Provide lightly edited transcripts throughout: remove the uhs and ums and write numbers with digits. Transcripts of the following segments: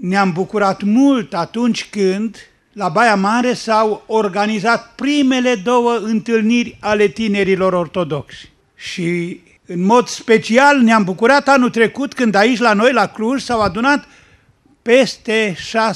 Ne-am bucurat mult atunci când la Baia Mare s-au organizat primele 2 întâlniri ale tinerilor ortodoxi. Și în mod special ne-am bucurat anul trecut când aici la noi, la Cluj, s-au adunat peste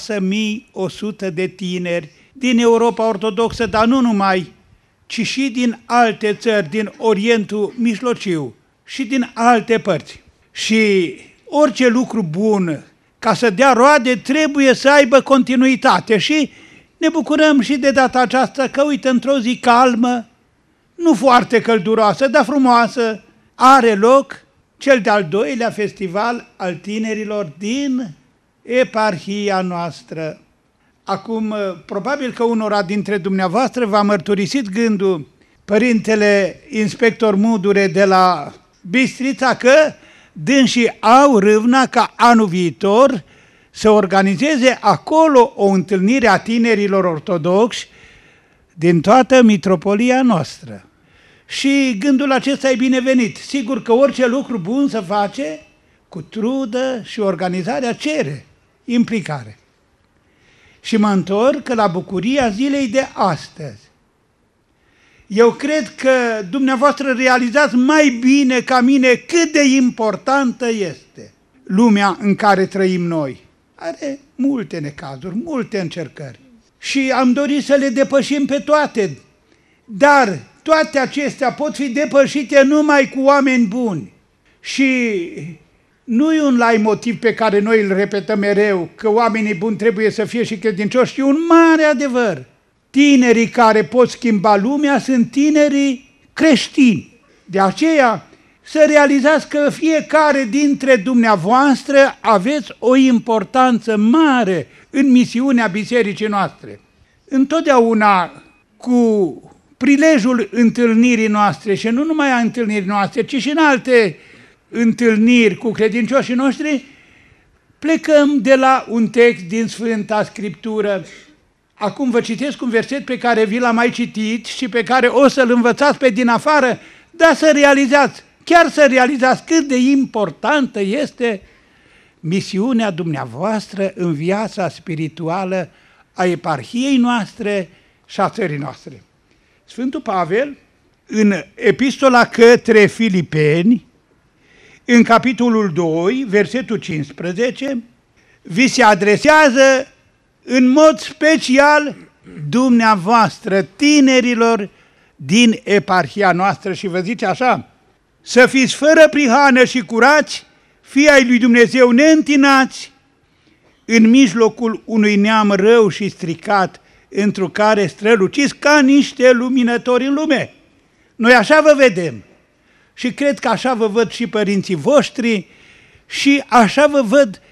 6100 de tineri din Europa Ortodoxă, dar nu numai, ci și din alte țări, din Orientul Mijlociu și din alte părți. Și orice lucru bun, ca să dea roade, trebuie să aibă continuitate și ne bucurăm și de data aceasta că, uite, într-o zi calmă, nu foarte călduroasă, dar frumoasă, are loc cel de-al 2-lea festival al tinerilor din eparhia noastră. Acum, probabil că unora dintre dumneavoastră v-a mărturisit gândul părintele inspector Mudure de la Bistrița că dânsii au râvna ca anul viitor să organizeze acolo o întâlnire a tinerilor ortodoxi din toată mitropolia noastră. Și gândul acesta e binevenit. Sigur că orice lucru bun se face cu trudă și organizarea cere implicare. Și mă întorc la bucuria zilei de astăzi. Eu cred că dumneavoastră realizați mai bine ca mine cât de importantă este lumea în care trăim noi. Are multe necazuri, multe încercări. Și am dorit să le depășim pe toate, dar toate acestea pot fi depășite numai cu oameni buni. Și nu e un leitmotiv pe care noi îl repetăm mereu, că oamenii buni trebuie să fie și credincioși, ci un mare adevăr. Tinerii care pot schimba lumea sunt tinerii creștini. De aceea să realizați că fiecare dintre dumneavoastră aveți o importanță mare în misiunea bisericii noastre. Întotdeauna cu prilejul întâlnirii noastre și nu numai a întâlnirii noastre, ci și în alte întâlniri cu credincioșii noștri, plecăm de la un text din Sfânta Scriptură. Acum vă citesc un verset pe care vi l-am mai citit și pe care o să-l învățați pe din afară, dar să realizați, chiar să realizați cât de importantă este misiunea dumneavoastră în viața spirituală a eparhiei noastre și a țării noastre. Sfântul Pavel, în epistola către Filipeni, în capitolul 2, versetul 15, vi se adresează în mod special dumneavoastră, tinerilor din eparhia noastră, și vă zice așa: să fiți fără prihană și curați, fii ai lui Dumnezeu neîntinați, în mijlocul unui neam rău și stricat, întru care străluciți ca niște luminători în lume. Noi așa vă vedem și cred că așa vă văd și părinții voștri și așa vă văd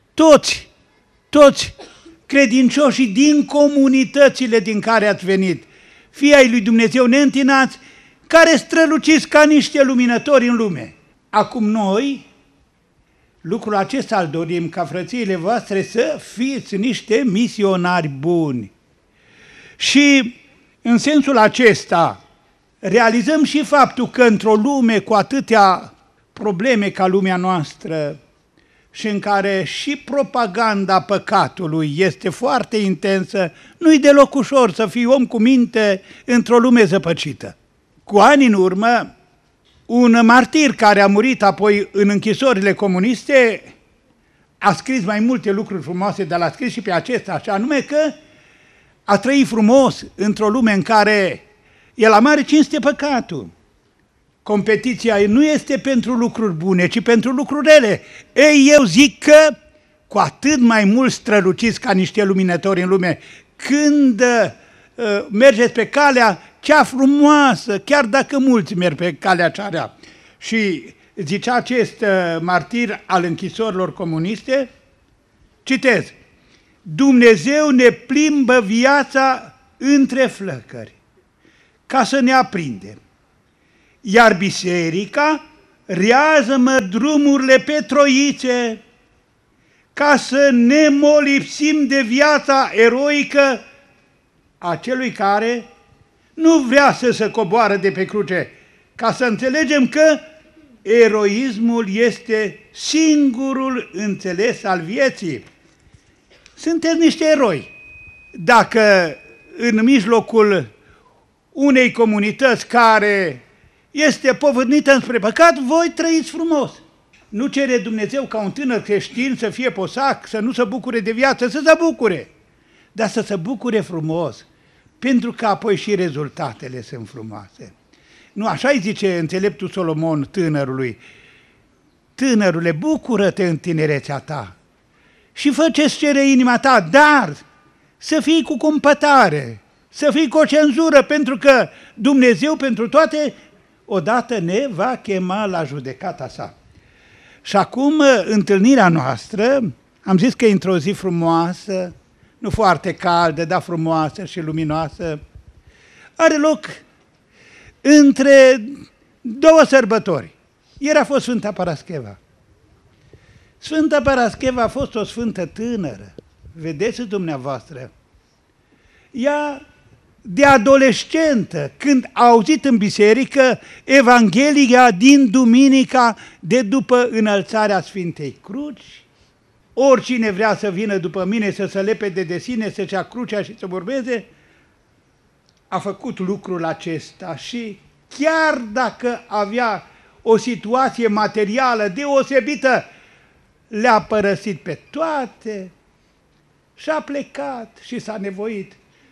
toți credincioșii din comunitățile din care ați venit, fii ai lui Dumnezeu neîntinați, care străluciți ca niște luminători în lume. Acum noi, lucrul acesta îl dorim, ca frățiile voastre să fiți niște misionari buni. Și în sensul acesta realizăm și faptul că într-o lume cu atâtea probleme ca lumea noastră și în care și propaganda păcatului este foarte intensă, nu-i deloc ușor să fii om cu minte într-o lume zăpăcită. Cu ani în urmă, un martir care a murit apoi în închisorile comuniste a scris mai multe lucruri frumoase, dar l-a scris și pe acesta, așa anume că a trăit frumos într-o lume în care e la mare cinste păcatul. Competiția nu este pentru lucruri bune, ci pentru lucruri rele. Ei, eu zic că cu atât mai mult străluciți ca niște luminători în lume când mergeți pe calea cea frumoasă, chiar dacă mulți merg pe calea cea rea. Și zicea acest martir al închisorilor comuniste, citez: Dumnezeu ne plimbă viața între flăcări ca să ne aprindem, iar biserica rează-mă drumurile pe troițe ca să ne molipsim de viața eroică a celui care nu vrea să se coboară de pe cruce, ca să înțelegem că eroismul este singurul înțeles al vieții. Sunteți niște eroi. Dacă în mijlocul unei comunități care este povârnită înspre păcat, voi trăiți frumos. Nu cere Dumnezeu ca un tânăr creștin să fie posac, să nu se bucure de viață, să se bucure, dar să se bucure frumos, pentru că apoi și rezultatele sunt frumoase. Nu așa îi zice înțeleptul Solomon tânărului: tânărule, bucură-te în tinerețea ta și fă ce-ți cere inima ta, dar să fii cu cumpătare, să fii cu o cenzură, pentru că Dumnezeu pentru toate odată ne va chema la judecata sa. Și acum întâlnirea noastră, am zis că e într-o zi frumoasă, nu foarte caldă, dar frumoasă și luminoasă, are loc între două sărbători. Ieri a fost Sfânta Parascheva. Sfânta Parascheva a fost o sfântă tânără, vedeți dumneavoastră. Ea, de adolescentă, când a auzit în biserică Evanghelia din duminica de după înălțarea Sfintei Cruci, oricine vrea să vină după mine, să se lepede de sine, să-și ia crucea și să urmeze, a făcut lucrul acesta și chiar dacă avea o situație materială deosebită, le-a părăsit pe toate și a plecat și s-a nevoit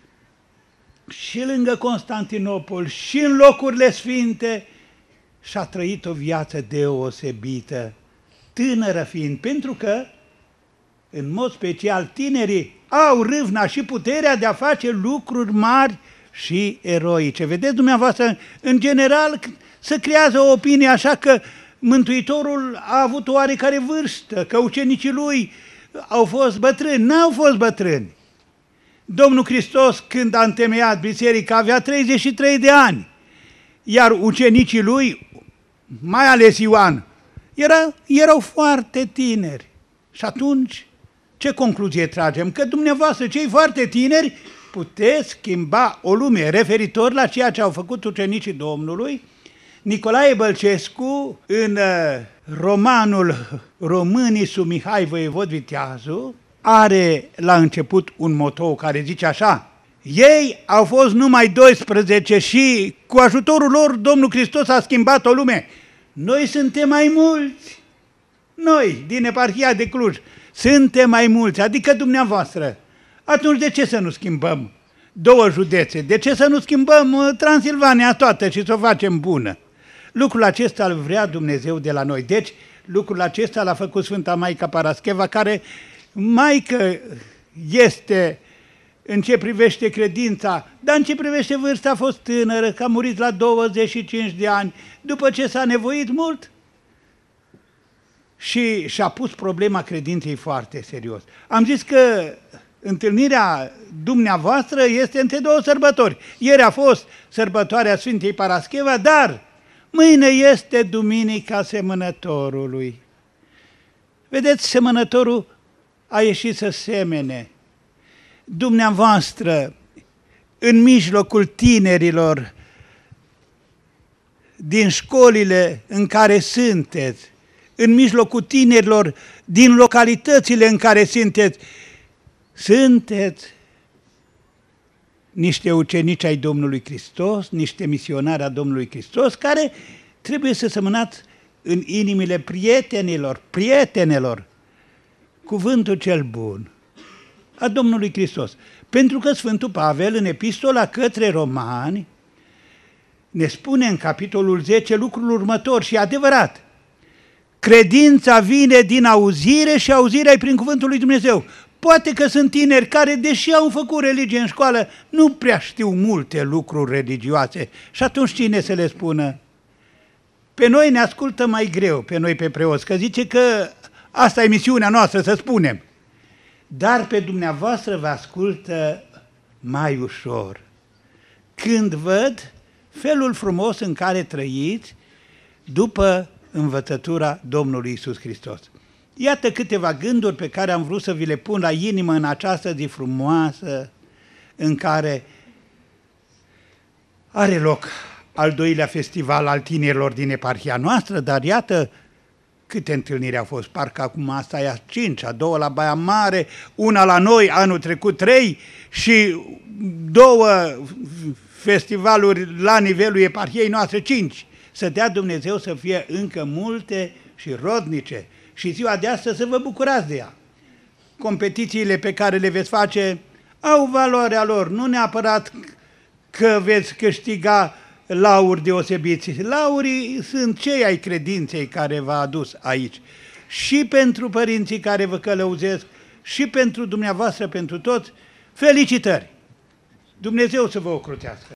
și lângă Constantinopol și în locurile sfinte și a trăit o viață deosebită, tânără fiind, pentru că, în mod special, tinerii au râvna și puterea de a face lucruri mari și eroice. Vedeți dumneavoastră, în general, se creează o opinie așa că Mântuitorul a avut o oarecare vârstă, că ucenicii lui au fost bătrâni. N-au fost bătrâni. Domnul Hristos, când a întemeiat biserica, avea 33 de ani, iar ucenicii lui, mai ales Ioan, erau foarte tineri. Și atunci, ce concluzie tragem? Că dumneavoastră, cei foarte tineri, puteți schimba o lume. Referitor la ceea ce au făcut ucenicii Domnului, Nicolae Bălcescu, în romanul Românii sub Mihai Voievod Viteazu, are la început un motou care zice așa: ei au fost numai 12 și cu ajutorul lor Domnul Hristos a schimbat o lume. Noi suntem mai mulți. Noi, din eparhia de Cluj, suntem mai mulți, adică dumneavoastră. Atunci de ce să nu schimbăm două județe? De ce să nu schimbăm Transilvania toată și să o facem bună? Lucrul acesta îl vrea Dumnezeu de la noi. Deci, lucrul acesta l-a făcut Sfânta Maica Parascheva, care Maică este în ce privește credința, dar în ce privește vârsta a fost tânără, că a murit la 25 de ani, după ce s-a nevoit mult și și-a pus problema credinței foarte serios. Am zis că întâlnirea dumneavoastră este între două sărbători. Ieri a fost sărbătoarea Sfintei Parascheva, dar mâine este Duminica Semănătorului. Vedeți, semănătorul a ieșit să semene. Dumneavoastră, în mijlocul tinerilor, din școlile în care sunteți, în mijlocul tinerilor, din localitățile în care sunteți niște ucenici ai Domnului Hristos, niște misionari a Domnului Hristos, care trebuie să semănați în inimile prietenelor, cuvântul cel bun a Domnului Hristos. Pentru că Sfântul Pavel, în epistola către Romani, ne spune în capitolul 10 lucrul următor și adevărat: credința vine din auzire și auzirea prin cuvântul lui Dumnezeu. Poate că sunt tineri care, deși au făcut religie în școală, nu prea știu multe lucruri religioase. Și atunci cine să le spună? Pe noi ne ascultă mai greu, pe noi pe preoți, că zice că asta e misiunea noastră, să spunem. Dar pe dumneavoastră vă ascultă mai ușor, când văd felul frumos în care trăiți după învățătura Domnului Iisus Hristos. Iată câteva gânduri pe care am vrut să vi le pun la inimă în această zi frumoasă în care are loc al doilea festival al tinerilor din eparhia noastră, dar iată, Câte întâlniri au fost? Parcă acum asta e a 5-a, 2 la Baia Mare, una la noi, anul trecut 3 și 2 festivaluri la nivelul eparhiei noastre 5. Să dea Dumnezeu să fie încă multe și rodnice și ziua de astăzi să vă bucurați de ea. Competițiile pe care le veți face au valoarea lor, nu neapărat că veți câștiga lauri deosebiți. Laurii sunt cei ai credinței care v-a adus aici. Și pentru părinții care vă călăuzesc, și pentru dumneavoastră, pentru toți, felicitări! Dumnezeu să vă ocrutească!